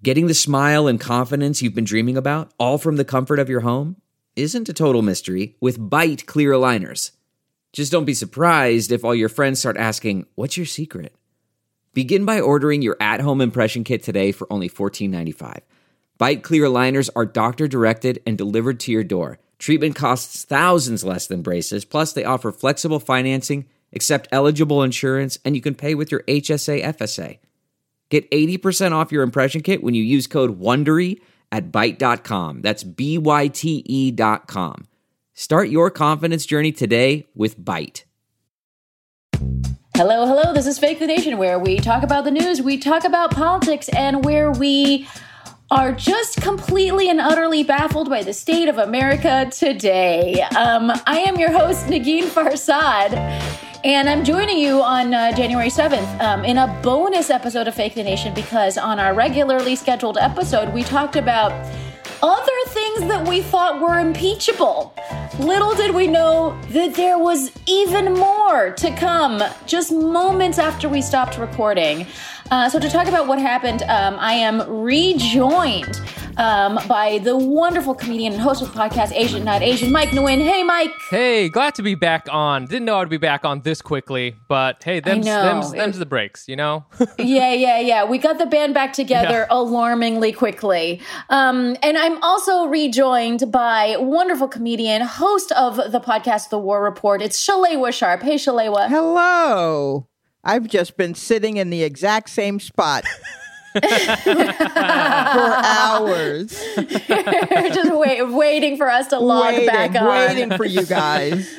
Getting the smile and confidence you've been dreaming about, all from the comfort of your home, isn't a total mystery with Byte clear aligners. Just don't be surprised if all your friends start asking, "What's your secret?" Begin by ordering your at-home impression kit today for only $14.95. Byte clear aligners are doctor-directed and delivered to your door. Treatment costs thousands less than braces, plus they offer flexible financing, accept eligible insurance, and you can pay with your HSA FSA. Get 80% off your impression kit when you use code WONDERY at Byte.com. That's BYTE.com. Start your confidence journey today with Byte. Hello, this is Fake the Nation, where we talk about the news, we talk about politics, and where we are just completely and utterly baffled by the state of America today. I am your host, Negin Farsad, and I'm joining you on January 7th in a bonus episode of Fake the Nation, because on our regularly scheduled episode, we talked about other things that we thought were impeachable. Little did we know that there was even more to come just moments after we stopped recording. So to talk about what happened, I am rejoined by the wonderful comedian and host of the podcast, Asian Not Asian, Mike Nguyen. Hey, Mike. Hey, glad to be back on. Didn't know I'd be back on this quickly, but hey, them's the breaks, you know? Yeah. We got the band back together alarmingly quickly. And I'm also rejoined by wonderful comedian, host of the podcast, The War Report. It's Shalewa Sharp. Hey, Shalewa. Hello. I've just been sitting in the exact same spot for hours. Just waiting for us to log back on. Waiting for you guys.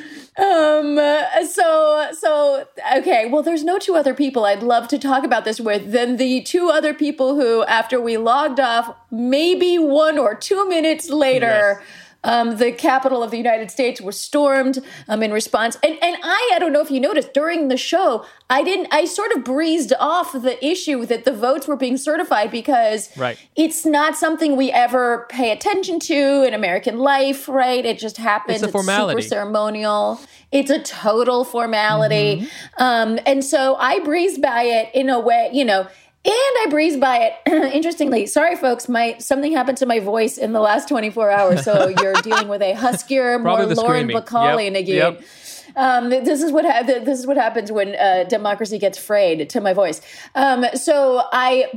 Okay, well, there's no two other people I'd love to talk about this with than the two other people who, after we logged off, maybe 1 or 2 minutes later, the Capitol of the United States was stormed in response. And I don't know if you noticed, during the show, I sort of breezed off the issue that the votes were being certified, because it's not something we ever pay attention to in American life, right? It just happens. It's a formality. It's super ceremonial. It's a total formality. And so I breezed by it in a way, and I breezed by it. Interestingly, sorry, folks, something happened to my voice in the last 24 hours, so you're dealing with a huskier, more Lauren Bacall again. This is what happens when democracy gets frayed to my voice. I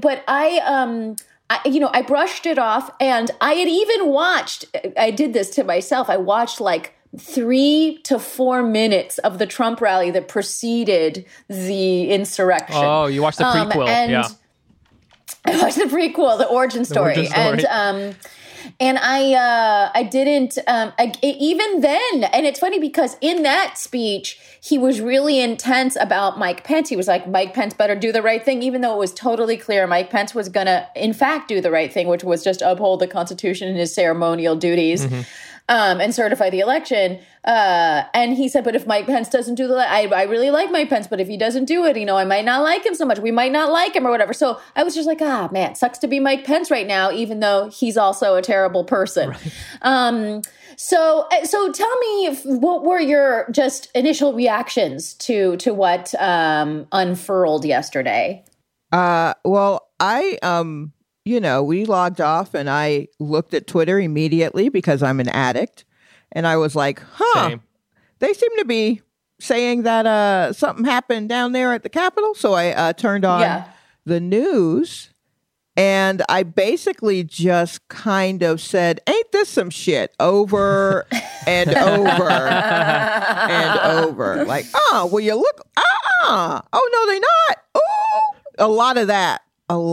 brushed it off, and I had even watched. I did this to myself. I watched like 3 to 4 minutes of the Trump rally that preceded the insurrection. Oh, you watched the prequel, I watched the prequel, the origin story. And I didn't, even then, and it's funny because in that speech, he was really intense about Mike Pence. He was like, Mike Pence better do the right thing, even though it was totally clear Mike Pence was going to, in fact, do the right thing, which was just uphold the Constitution and his ceremonial duties. And certify the election. And he said, but if Mike Pence doesn't do I really like Mike Pence, but if he doesn't do it, I might not like him so much. We might not like him or whatever. So I was just like, man, sucks to be Mike Pence right now, even though he's also a terrible person. Right. So tell me, what were your just initial reactions to what unfurled yesterday? Well, we logged off and I looked at Twitter immediately because I'm an addict. And I was like, Same. They seem to be saying that something happened down there at the Capitol. So I turned on the news, and I basically just kind of said, ain't this some shit, over and over and over. Like, will you look? Oh, no, they not. Oh, a lot of that.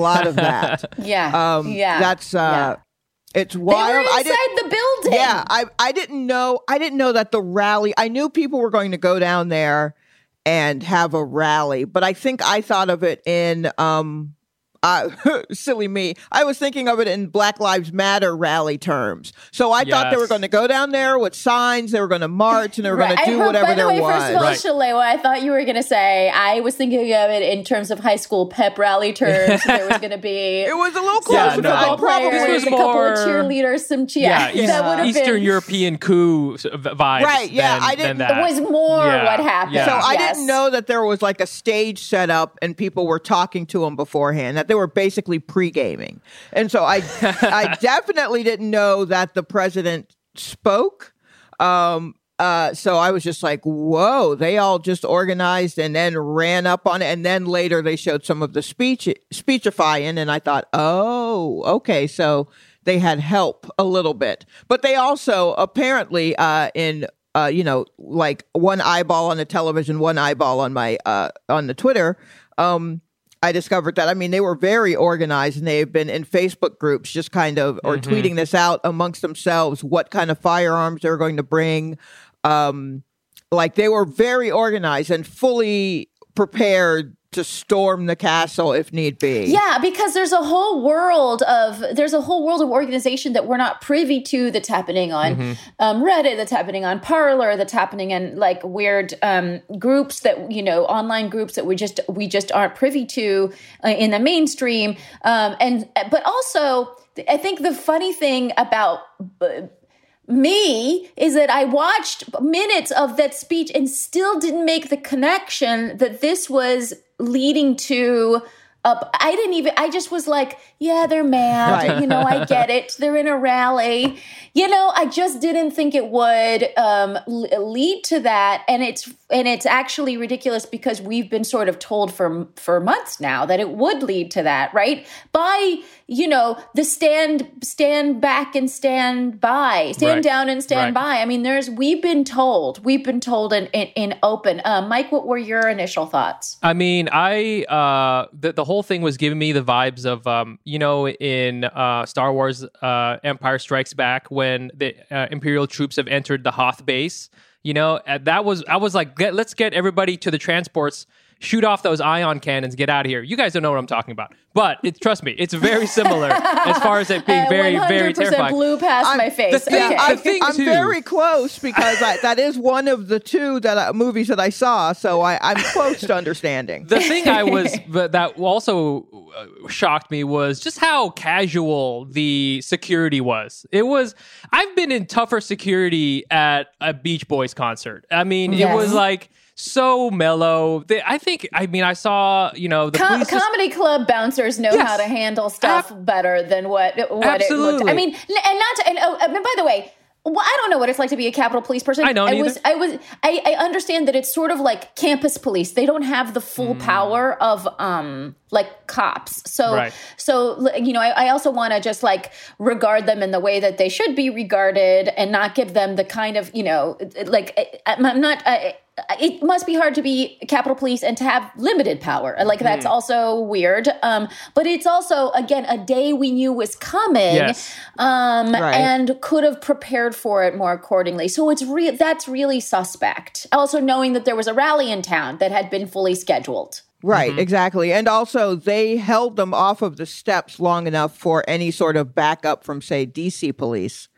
That's it's wild. They were inside the building. Yeah, I didn't know that the rally. I knew people were going to go down there and have a rally, but I think I thought of it in silly me. I was thinking of it in Black Lives Matter rally terms. So I thought they were going to go down there with signs, they were going to march, and they were going to do whatever there was. First of all, Shalewa, I thought you were going to say, I was thinking of it in terms of high school pep rally terms. There was going to be... It was a little closer. Football players, a couple of cheerleaders, some that would have Eastern been... European coup vibes. Right, I didn't... It was more what happened. So I didn't know that there was like a stage set up and people were talking to them beforehand. they were basically pre-gaming. And so I definitely didn't know that the president spoke. So I was just like, whoa, they all just organized and then ran up on it. And then later they showed some of the speechifying. And I thought, oh, okay. So they had help a little bit. But they also apparently like one eyeball on the television, one eyeball on my on the Twitter, I discovered that, I mean, they were very organized and they've been in Facebook groups just kind of, or tweeting this out amongst themselves, what kind of firearms they're going to bring. Like they were very organized and fully prepared to storm the castle if need be. Yeah, because there's a whole world of organization that we're not privy to that's happening on Reddit, that's happening on Parler, that's happening in like weird groups that, online groups that we just aren't privy to in the mainstream. But also, I think the funny thing about me is that I watched minutes of that speech and still didn't make the connection that this was leading to I just was like, yeah, they're mad. Right. I get it. They're in a rally. I just didn't think it would lead to that. And it's actually ridiculous because we've been sort of told for months now that it would lead to that, right? By, the stand back and stand by, stand down and stand by. I mean, we've been told in open. Mike, what were your initial thoughts? I mean, the whole thing was giving me the vibes of, in Star Wars Empire Strikes Back when the Imperial troops have entered the Hoth base. I was like, let's get everybody to the transports, shoot off those ion cannons, get out of here. You guys don't know what I'm talking about. But trust me, it's very similar as far as it being very, very terrifying. 100% blew past my face. I'm very close because that is one of the two movies that I saw, so I'm close to understanding. The thing that also shocked me was just how casual the security was. I've been in tougher security at a Beach Boys concert. I mean, It was like so mellow. I saw, the comedy club bouncers know how to handle stuff better than what Absolutely. It looked. I mean, and by the way, I don't know what it's like to be a Capitol Police person. I don't either. I understand that it's sort of like campus police. They don't have the full power of like cops. So I also want to just like regard them in the way that they should be regarded and not give them the kind of, I'm not. It must be hard to be Capitol Police and to have limited power. Like that's also weird. But it's also, again, a day we knew was coming, and could have prepared for it more accordingly. So that's really suspect. Also knowing that there was a rally in town that had been fully scheduled. Right, exactly. And also they held them off of the steps long enough for any sort of backup from, say, DC police.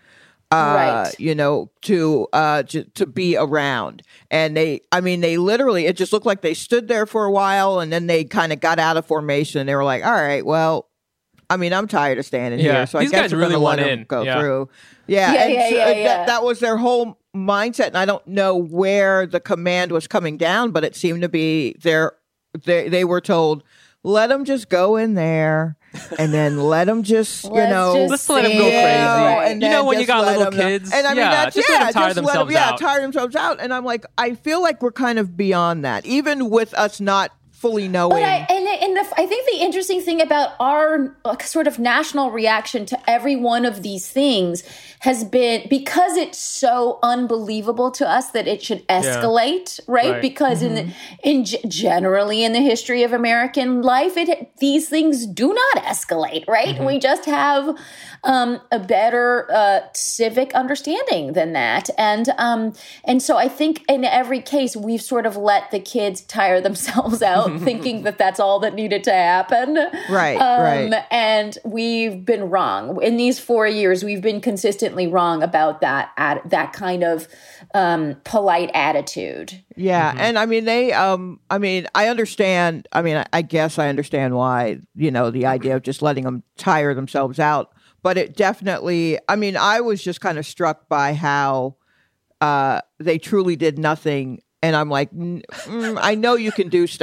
To be around. And they literally, it just looked like they stood there for a while and then they kind of got out of formation and they were like, all right, well, I mean, I'm tired of standing here. So these I guess guys we're really going to let them go through. That was their whole mindset. And I don't know where the command was coming down, but it seemed to be they were told, let them just go in there. And then let them just, let's let them go crazy. And when you got little kids, and I mean, let them tire themselves out. Tire themselves out. And I'm like, I feel like we're kind of beyond that, even with us not fully knowing. But I think the interesting thing about our sort of national reaction to every one of these things has been because it's so unbelievable to us that it should escalate, right? Because generally in the history of American life, these things do not escalate, right? We just have a better civic understanding than that, and so I think in every case we've sort of let the kids tire themselves out, thinking that that's all that needed to happen, right? And we've been wrong in these 4 years. We've been consistently wrong about that kind of polite attitude. Yeah, and I mean I understand. I mean, I guess I understand why the idea of just letting them tire themselves out. But it definitely, I mean, I was just kind of struck by how they truly did nothing. And I'm like, I know you can do stuff.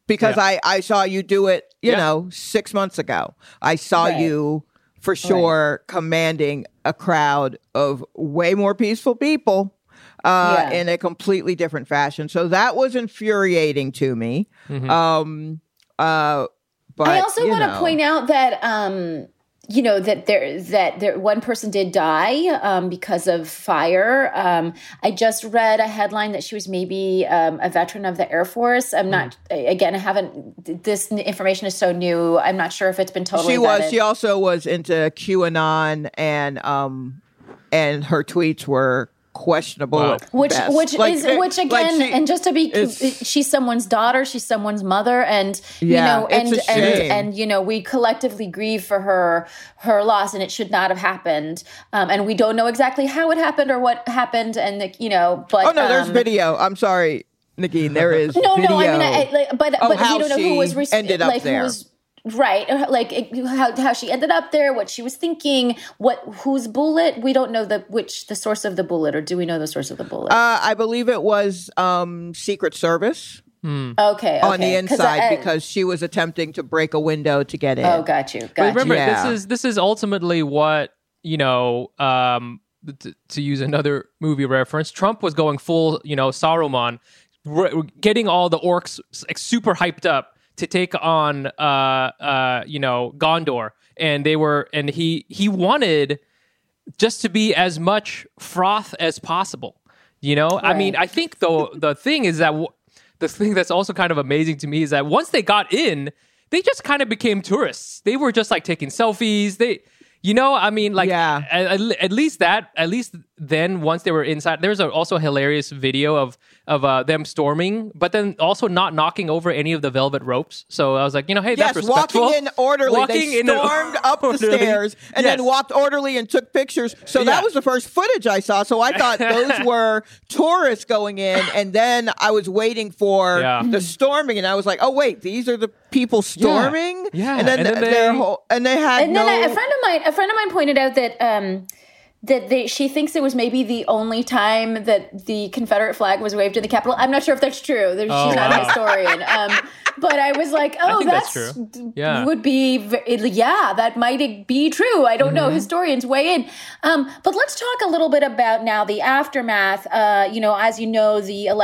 because I saw you do it, you know, 6 months ago. I saw you for sure commanding a crowd of way more peaceful people in a completely different fashion. So that was infuriating to me. Mm-hmm. But I also want to point out that that there one person did die because of fire. I just read a headline that she was maybe a veteran of the Air Force. I'm not. Again, I haven't. This information is so new. I'm not sure if it's been totally. She also was into QAnon, and her tweets were questionable. Wow. Which again, and just to be, she's someone's daughter, she's someone's mother, and we collectively grieve for her loss, and it should not have happened. And we don't know exactly how it happened or what happened, and but there's video. I'm sorry, Negin, there is video. I mean, but we don't know who was ended up there. Right, how she ended up there, what she was thinking, whose bullet. We don't know the source of the bullet, or do we know the source of the bullet? I believe it was Secret Service. Okay, on the inside, because she was attempting to break a window to get in. Oh, got you. But remember, this is ultimately what to use another movie reference. Trump was going full Saruman, getting all the orcs super hyped up to take on Gondor, and he wanted just to be as much froth as possible. Right. I mean, I think the thing is that the thing that's also kind of amazing to me is that once they got in, they just kind of became tourists. They were just like taking selfies. At least then once they were inside, there's also a hilarious video of them storming, but then also not knocking over any of the velvet ropes. So I was like, hey, that's respectful. Walking in orderly. They stormed up the stairs and then walked orderly and took pictures. So that was the first footage I saw. So I thought those were tourists going in, and then I was waiting for the storming, and I was like, oh wait, these are the people storming. Yeah. And then a friend of mine pointed out that she thinks it was maybe the only time that the Confederate flag was waved in the Capitol. I'm not sure if that's true. She's not a historian. But I was like, that's true. Yeah. Would be, that might be true. I don't know. Historians weigh in. But let's talk a little bit about now the aftermath. As you know,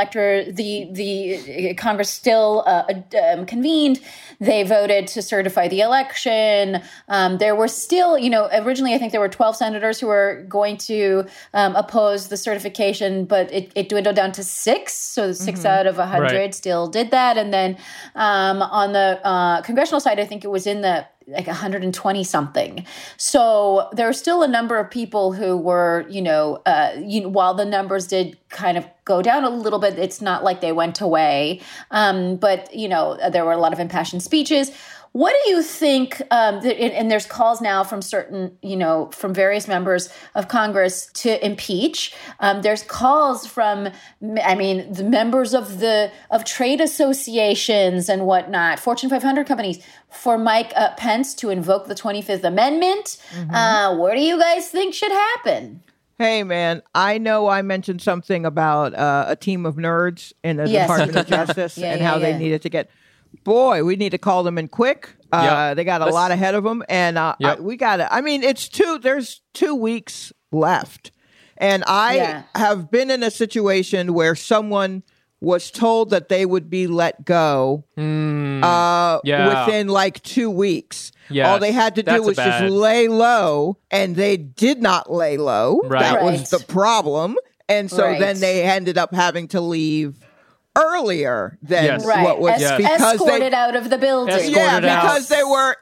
the Congress still convened. They voted to certify the election. There were still, originally I think there were 12 senators who were going to oppose the certification, but it dwindled down to 6. So 6 out of 100 still did that. And then on the congressional side, I think it was in the 120 something. So there are still a number of people who were, while the numbers did kind of go down a little bit, it's not like they went away. But there were a lot of impassioned speeches. What do you think, and there's calls now from certain, from various members of Congress to impeach. There's calls from, the members of trade associations and whatnot, Fortune 500 companies, for Mike Pence to invoke the 25th Amendment. What do you guys think should happen? Hey, man, I know I mentioned something about a team of nerds in the Department of Justice and how they needed to get... Boy, we need to call them in quick. They got a lot ahead of them, and we got to. I mean, there's 2 weeks left, and I have been in a situation where someone was told that they would be let go within like 2 weeks. Yes, all they had to do was just lay low, and they did not lay low. Right. That was the problem, and so then they ended up having to leave earlier than what was because escorted out of the building. Because they were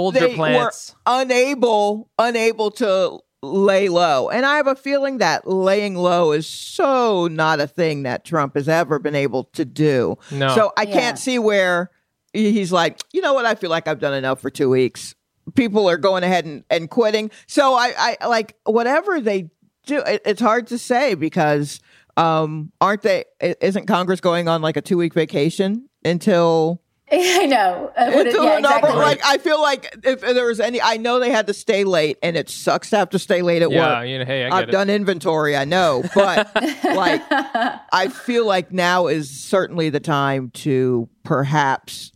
unable to lay low. And I have a feeling that laying low is so not a thing that Trump has ever been able to do. No. So I can't see where he's like, you know what, I feel like I've done enough for 2 weeks. People are going ahead and quitting. So I like whatever they do, it's hard to say because aren't they? Isn't Congress going on like a 2-week vacation until? I know. Exactly. Like I feel like if there was any, I know they had to stay late, and it sucks to have to stay late at work. Hey, I've done inventory, I know, but like I feel like now is certainly the time to perhaps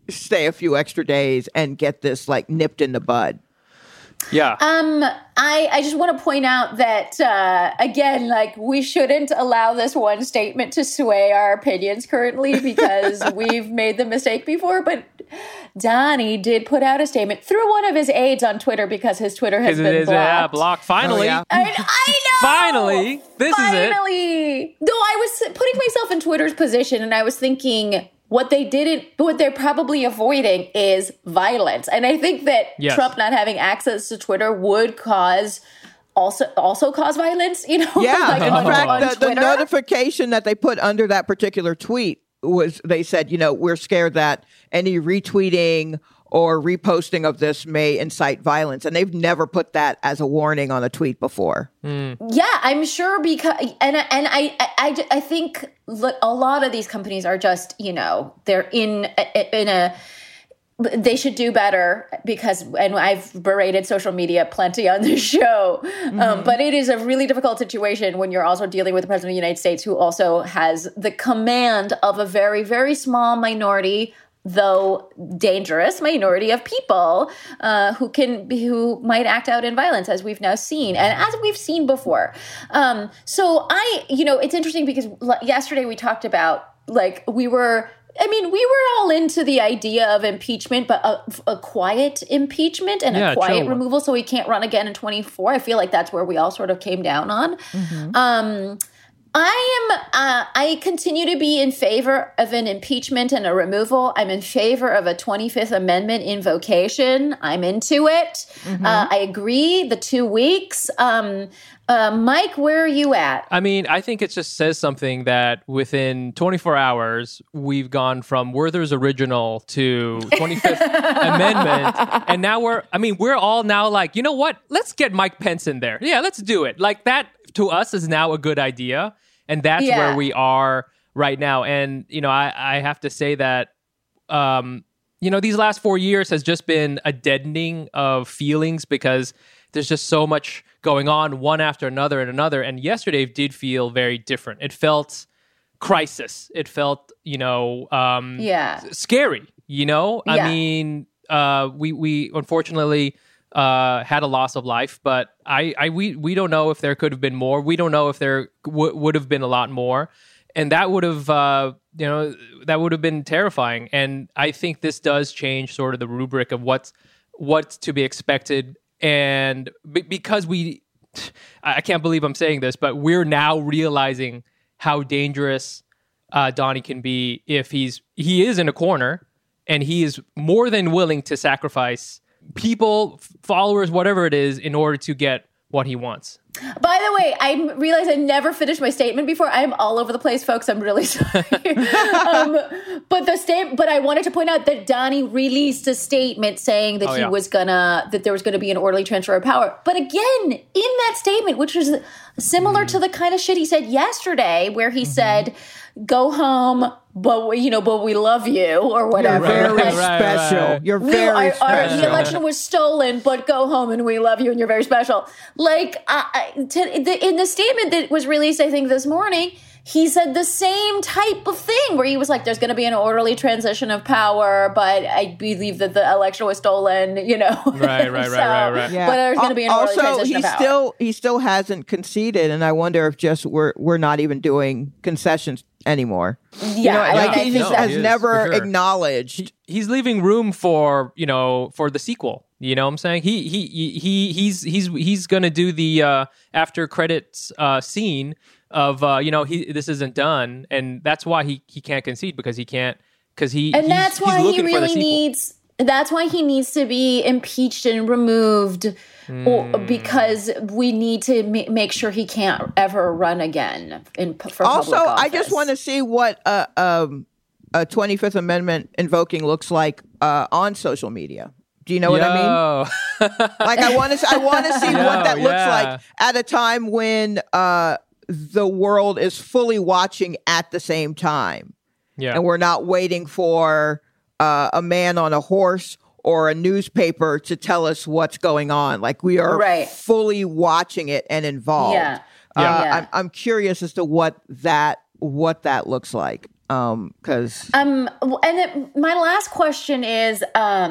stay a few extra days and get this like nipped in the bud. Yeah. I just want to point out that, again, like we shouldn't allow this one statement to sway our opinions currently because we've made the mistake before. But Donnie did put out a statement through one of his aides on Twitter because his Twitter has been blocked. Yeah, blocked. Finally. I know. Finally. This is it. Finally. Though I was putting myself in Twitter's position and I was thinking, what they're probably avoiding is violence. And I think that Trump not having access to Twitter would also cause violence, Yeah. like In fact, the Twitter. notification that they put under that particular tweet was, they said, we're scared that any retweeting or reposting of this may incite violence. And they've never put that as a warning on a tweet before. Yeah, I'm sure because, and I think a lot of these companies are just, they're in a, they should do better because, and I've berated social media plenty on this show, but it is a really difficult situation when you're also dealing with the president of the United States who also has the command of a very, very small minority, though dangerous minority of people who might act out in violence, as we've now seen and as we've seen before. So it's interesting because yesterday we talked about we were all into the idea of impeachment, but a quiet impeachment and a quiet removal, so he can't run again in 2024. I feel like that's where we all sort of came down on. I continue to be in favor of an impeachment and a removal. I'm in favor of a 25th Amendment invocation. I'm into it. I agree. The 2 weeks. Mike, where are you at? I mean, I think it just says something that within 24 hours, we've gone from Werther's original to 25th Amendment. And now we're all now like, you know what? Let's get Mike Pence in there. Yeah, let's do it. Like that to us is now a good idea. And that's where we are right now. And, I have to say that, these last 4 years has just been a deadening of feelings because there's just so much going on, one after another and another. And yesterday did feel very different. It felt crisis. It felt, scary, I mean, we unfortunately had a loss of life, but we don't know if there could have been more. We don't know if there would have been a lot more. And that would have, that would have been terrifying. And I think this does change sort of the rubric of what's to be expected. And because I can't believe I'm saying this, but we're now realizing how dangerous Donnie can be if he is in a corner and he is more than willing to sacrifice people, followers, whatever it is, in order to get what he wants. By the way, I realized I never finished my statement before. I am all over the place, folks. I'm really sorry. But I wanted to point out that Donnie released a statement saying that that there was gonna be an orderly transfer of power. But again, in that statement, which was similar to the kind of shit he said yesterday, where he said, "Go home, but we love you," or whatever. You're very special. You're very special. The election was stolen, but go home and we love you and you're very special. In the statement that was released, I think this morning, he said the same type of thing where he was like, there's going to be an orderly transition of power, but I believe that the election was stolen, Right. Yeah. But there's going to be an orderly transition of power. He still hasn't conceded, and I wonder if just we're not even doing concessions anymore. Yeah. He has never acknowledged. He's leaving room for the sequel. You know what I'm saying? He's going to do the after credits scene of this isn't done, and that's why he can't concede because he can't that's why he really needs. That's why he needs to be impeached and removed, because we need to make sure he can't ever run again for also, public office. I just want to see what a 25th Amendment invoking looks like on social media. Do you know what I mean? Like I want to see what that looks like at a time when the world is fully watching at the same time. Yeah. And we're not waiting for a man on a horse or a newspaper to tell us what's going on. Like we are fully watching it and involved. Yeah. I'm curious as to what that looks like. Because my last question is,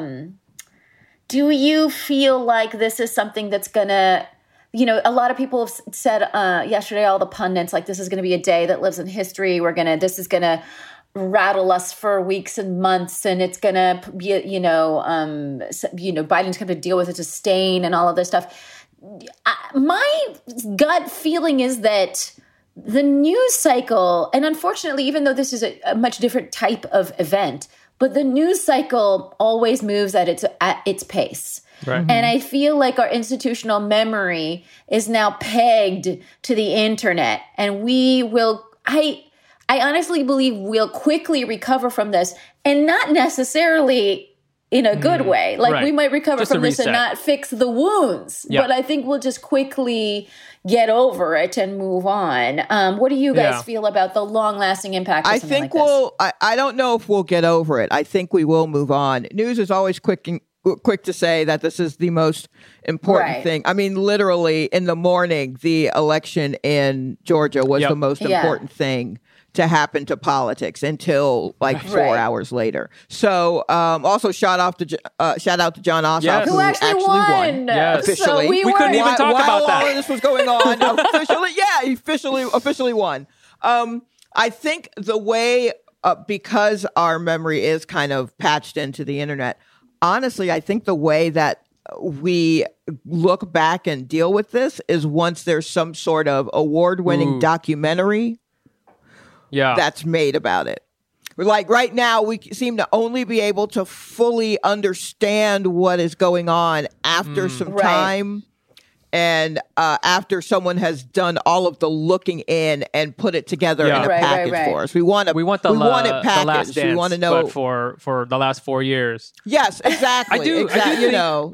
do you feel like this is something that's gonna, a lot of people have said yesterday, all the pundits, like, this is gonna be a day that lives in history. This is gonna rattle us for weeks and months, and it's gonna be, Biden's gonna deal with it to stain and all of this stuff. My gut feeling is that the news cycle, and unfortunately, even though this is a much different type of event, but the news cycle always moves at its pace. Right. And I feel like our institutional memory is now pegged to the internet, and I honestly believe we'll quickly recover from this, and not necessarily in a good way. Like, right. We might recover from this and not fix the wounds, but I think we'll just quickly get over it and move on. What do you guys feel about the long-lasting impact of something like this? I don't know if we'll get over it. I think we will move on. News is always quick to say that this is the most important thing. I mean, literally, in the morning, the election in Georgia was the most important thing to happen to politics until 4 hours later. So also shout out to John Ossoff, who actually won. Yes. Officially. So we couldn't even talk about that. While all of this was going on, he officially won. I think the way, because our memory is kind of patched into the internet, honestly, I think the way that we look back and deal with this is once there's some sort of award-winning documentary that's made about it. Like, right now, we seem to only be able to fully understand what is going on after some time, and after someone has done all of the looking in and put it together in a package for us. We want it packaged. Last Dance, we want to know, but for the last 4 years. Yes, exactly. I do. We need to be able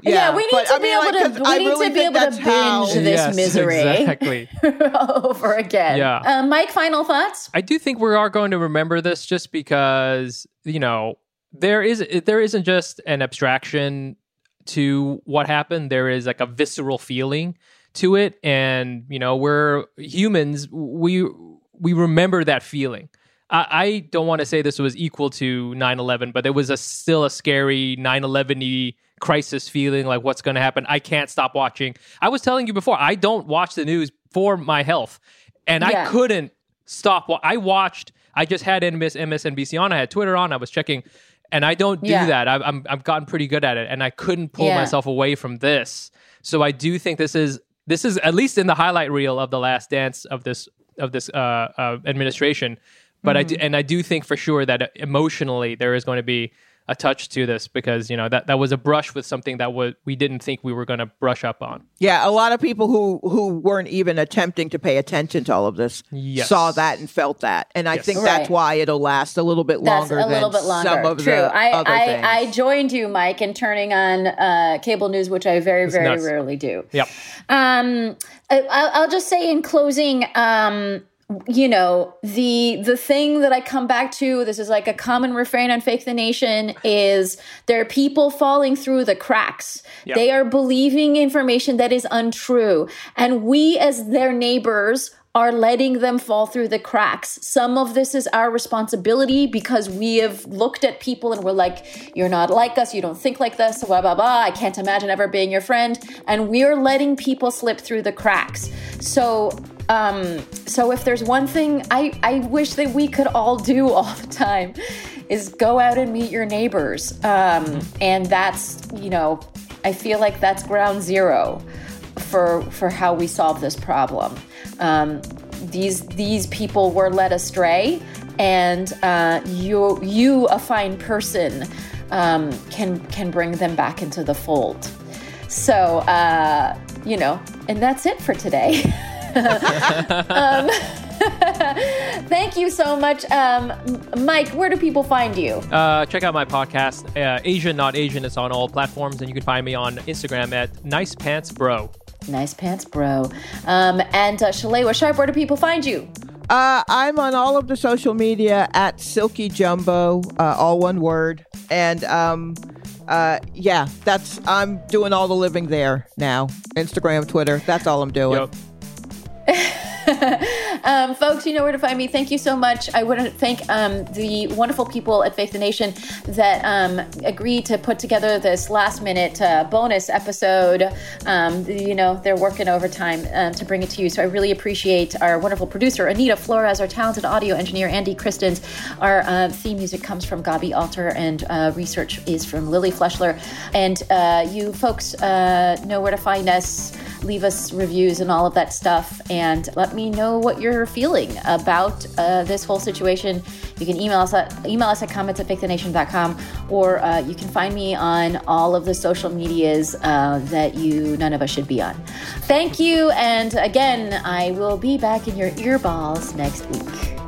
to binge this misery over again. Yeah. Mike, final thoughts? I do think we are going to remember this, just because there isn't just an abstraction to what happened. There is like a visceral feeling to it, and we're humans. We remember that feeling. I don't want to say this was equal to 9/11, but there was still a scary 9/11-y crisis feeling, like, what's going to happen. I can't stop watching. I was telling you before, I don't watch the news for my health, and I couldn't stop. I just had MSNBC on. I had Twitter on. I was checking. And I don't do that. I've gotten pretty good at it, and I couldn't pull myself away from this. So I do think this is at least in the highlight reel of the last dance of this administration. But I do think for sure that emotionally there is going to be a touch to this, because that was a brush with something that we didn't think we were going to brush up on. Yeah, a lot of people who weren't even attempting to pay attention to all of this saw that and felt that, and I think that's why it'll last a little bit longer some of the other things. I joined you, Mike, in turning on cable news, which I very, very rarely do. Yep. I'll just say in closing, the thing that I come back to, this is like a common refrain on Fake the Nation, is there are people falling through the cracks. Yep. They are believing information that is untrue. And we, as their neighbors, are letting them fall through the cracks. Some of this is our responsibility, because we have looked at people and we're like, you're not like us, you don't think like this, blah, blah, blah. I can't imagine ever being your friend. And we're letting people slip through the cracks. So if there's one thing I wish that we could all do all the time, is go out and meet your neighbors. And that's, I feel like that's ground zero for how we solve this problem. These people were led astray, and you, a fine person, can bring them back into the fold. So, and that's it for today. Thank you so much. Mike, where do people find you? Check out my podcast, Asian Not Asian. It's on all platforms, and you can find me on Instagram at Nice Pants Bro. Nice Pants Bro. And Shalewa Sharp, where do people find you? I'm on all of the social media at Silky Jumbo, all one word. And I'm doing all the living there now. Instagram, Twitter, that's all I'm doing. Yep. Folks, you know where to find me. Thank you so much. I want to thank the wonderful people at Fake the Nation that agreed to put together this last-minute bonus episode. They're working overtime to bring it to you, so I really appreciate our wonderful producer, Anita Flores, our talented audio engineer, Andy Christens. Our theme music comes from Gabi Alter, and research is from Lily Fleschler. And you folks know where to find us. Leave us reviews and all of that stuff, and let me know what you're feeling about this whole situation. You can email us at comments@fakethenation.com, or you can find me on all of the social medias that none of us should be on. Thank you, and again, I will be back in your earballs next week.